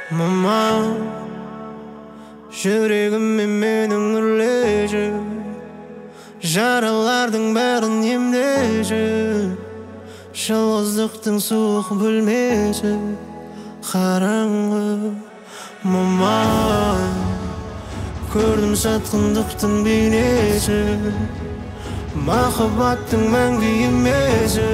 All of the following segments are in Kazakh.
Mama, жүрегіме менің үрлежі, жаралардың бәрін емдежі, жалғыздықтың суық бөлмесі қараңғы. Мама, көрдім сатқындықтың бейнесі, махаббаттың мәңгі емесі,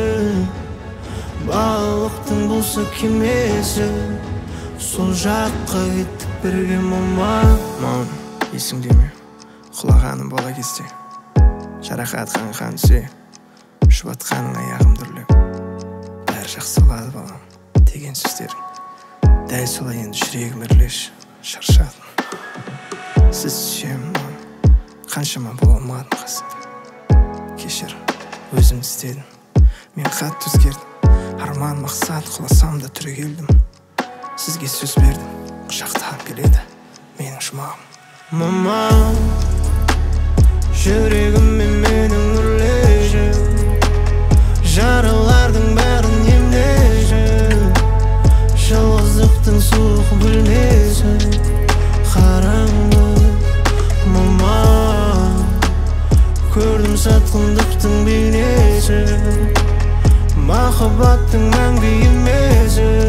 балықтың болса кемесі, сол жаққа кеттік бірге. Мам, есіңде ме? Құлағаным бала кезде, жарақат қанған түсе, жұбатқаның аяғым дүрлеп, бәрі жақсы болады балам деген сөздерің. Дәл солай енді жүрегім үрлеш, шаршадым. Сіз сүйемін мам, қаншама бола алмадым қасында. Кешір, өзім істедім, мен қатты өзгердім, арман мақсат құласам да түрегелдім. Сізге сөз бердім, құшақтап келеді менің жұмағым. Мама, жүрегіме менің үрлежі, жаралардың бәрін емдежі, жалғыздықтың суық бөлмесі қараңғы. Мама, көрдім сатқындықтың бейнесі, махаббаттың мәңгі емесі,